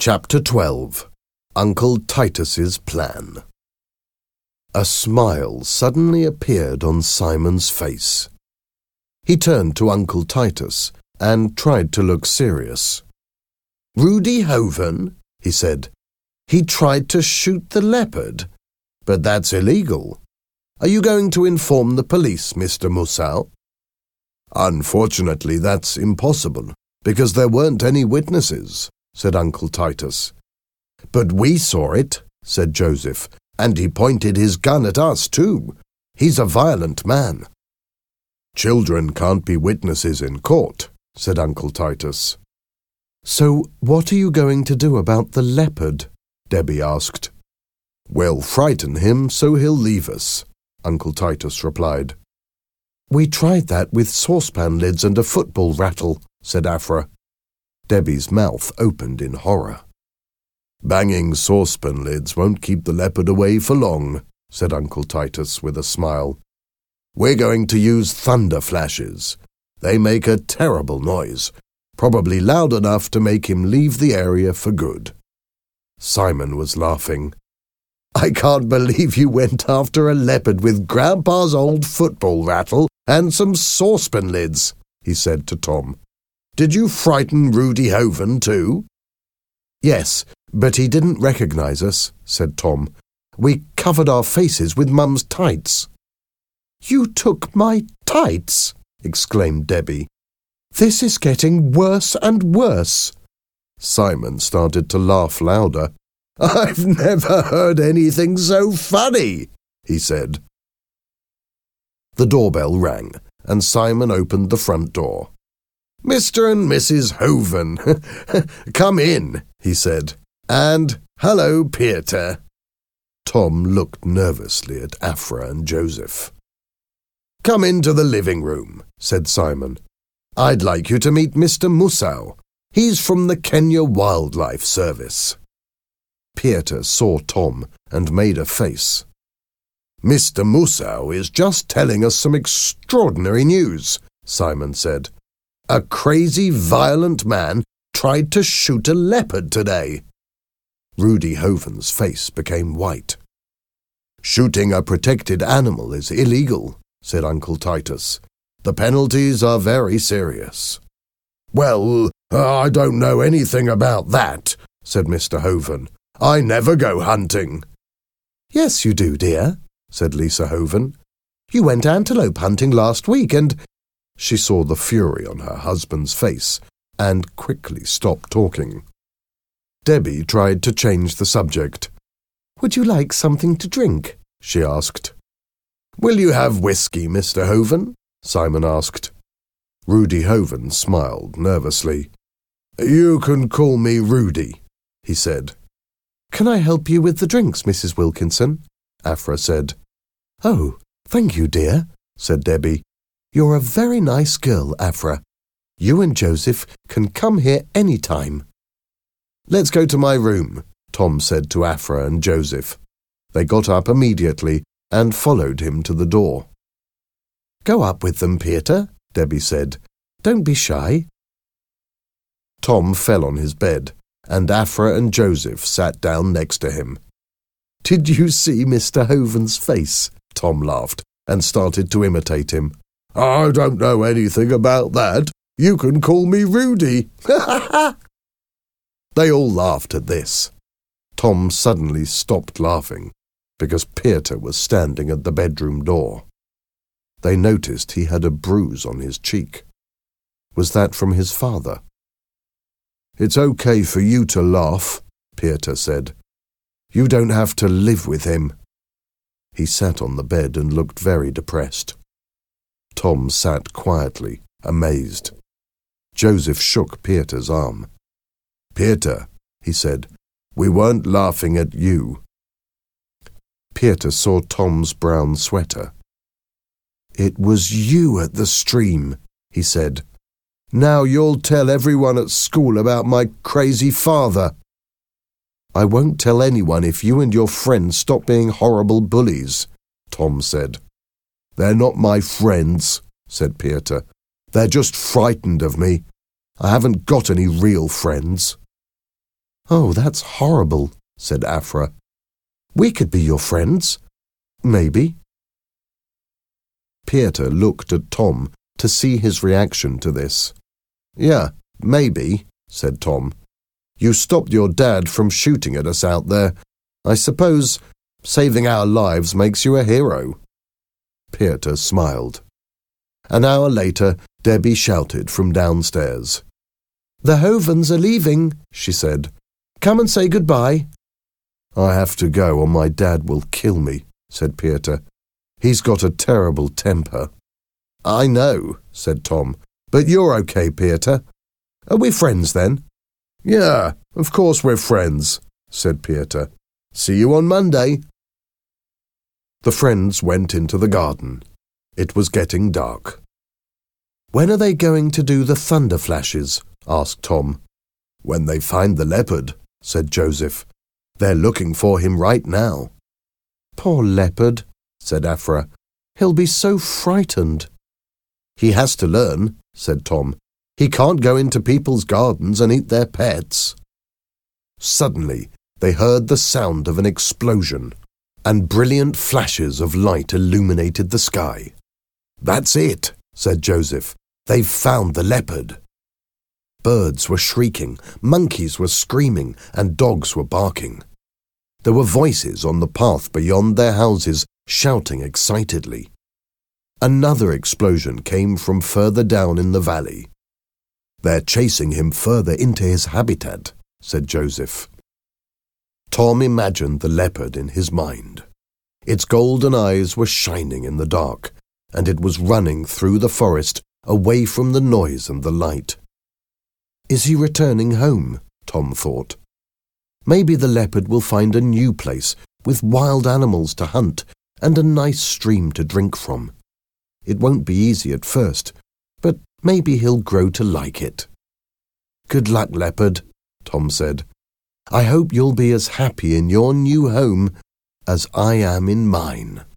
Chapter 12. Uncle Titus's Plan. A smile suddenly appeared on Simon's face. He turned to Uncle Titus and tried to look serious. "Rudy Hoven," he said. "He tried to shoot the leopard, but that's illegal. Are you going to inform the police, Mr. Mussau?" "Unfortunately, that's impossible, because there weren't any witnesses," said Uncle Titus. "But we saw it," said Joseph, "and he pointed his gun at us too. He's a violent man." "Children can't be witnesses in court," said Uncle Titus. "So what are you going to do about the leopard?" Debbie asked. "We'll frighten him so he'll leave us," Uncle Titus replied. "We tried that with saucepan lids and a football rattle," said Afra. Debbie's mouth opened in horror. "Banging saucepan lids won't keep the leopard away for long," said Uncle Titus with a smile. "We're going to use thunder flashes. They make a terrible noise, probably loud enough to make him leave the area for good." Simon was laughing. "I can't believe you went after a leopard with Grandpa's old football rattle and some saucepan lids," he said to Tom. "Did you frighten Rudy Hoven too?" "Yes, but he didn't recognize us," said Tom. "We covered our faces with Mum's tights." "You took my tights?" exclaimed Debbie. "This is getting worse and worse." Simon started to laugh louder. "I've never heard anything so funny," he said. The doorbell rang, and Simon opened the front door. "Mr. and Mrs. Hoven, come in," he said. "And hello, Peter." Tom looked nervously at Afra and Joseph. "Come into the living room," said Simon. "I'd like you to meet Mr. Mussau. He's from the Kenya Wildlife Service." Peter saw Tom and made a face. "Mr. Mussau is just telling us some extraordinary news," Simon said. "A crazy, violent man tried to shoot a leopard today." Rudy Hoven's face became white. "Shooting a protected animal is illegal," said Uncle Titus. "The penalties are very serious." "Well, I don't know anything about that," said Mr. Hoven. "I never go hunting." "Yes, you do, dear," said Lisa Hoven. "You went antelope hunting last week and—" She saw the fury on her husband's face and quickly stopped talking. Debbie tried to change the subject. "Would you like something to drink?" she asked. "Will you have whiskey, Mr. Hoven?" Simon asked. Rudy Hoven smiled nervously. "You can call me Rudy," he said. "Can I help you with the drinks, Mrs. Wilkinson?" Afra said. "Oh, thank you, dear," said Debbie. "You're a very nice girl, Afra. You and Joseph can come here any time." "Let's go to my room," Tom said to Afra and Joseph. They got up immediately and followed him to the door. "Go up with them, Peter," Debbie said. "Don't be shy." Tom fell on his bed, and Afra and Joseph sat down next to him. "Did you see Mr. Hoven's face?" Tom laughed and started to imitate him. "I don't know anything about that. You can call me Rudy." They all laughed at this. Tom suddenly stopped laughing because Peter was standing at the bedroom door. They noticed he had a bruise on his cheek. Was that from his father? "It's okay for you to laugh," Peter said. "You don't have to live with him." He sat on the bed and looked very depressed. Tom sat quietly, amazed. Joseph shook Peter's arm. "Peter," he said, "we weren't laughing at you." Peter saw Tom's brown sweater. "It was you at the stream," he said. "Now you'll tell everyone at school about my crazy father." "I won't tell anyone if you and your friends stop being horrible bullies," Tom said. "They're not my friends," said Peter. "They're just frightened of me. I haven't got any real friends." "Oh, that's horrible," said Afra. "We could be your friends. Maybe." Pieter looked at Tom to see his reaction to this. "Yeah, maybe," said Tom. "You stopped your dad from shooting at us out there. I suppose saving our lives makes you a hero." Pieter smiled. An hour later, Debbie shouted from downstairs. "The Hovens are leaving," she said. "Come and say goodbye." "I have to go or my dad will kill me," said Pieter. "He's got a terrible temper." "I know," said Tom. "But you're okay, Pieter. Are we friends then?" "Yeah, of course we're friends," said Pieter. "See you on Monday." The friends went into the garden. It was getting dark. "When are they going to do the thunder flashes?" asked Tom. "When they find the leopard," said Joseph. "They're looking for him right now." "Poor leopard," said Afra. "He'll be so frightened." "He has to learn," said Tom. "He can't go into people's gardens and eat their pets." Suddenly, they heard the sound of an explosion, and brilliant flashes of light illuminated the sky. "That's it," said Joseph. "They've found the leopard." Birds were shrieking, monkeys were screaming, and dogs were barking. There were voices on the path beyond their houses shouting excitedly. Another explosion came from further down in the valley. "They're chasing him further into his habitat," said Joseph. Tom imagined the leopard in his mind. Its golden eyes were shining in the dark, and it was running through the forest away from the noise and the light. "Is he returning home?" Tom thought. "Maybe the leopard will find a new place with wild animals to hunt and a nice stream to drink from. It won't be easy at first, but maybe he'll grow to like it." "Good luck, leopard," Tom said. "I hope you'll be as happy in your new home as I am in mine."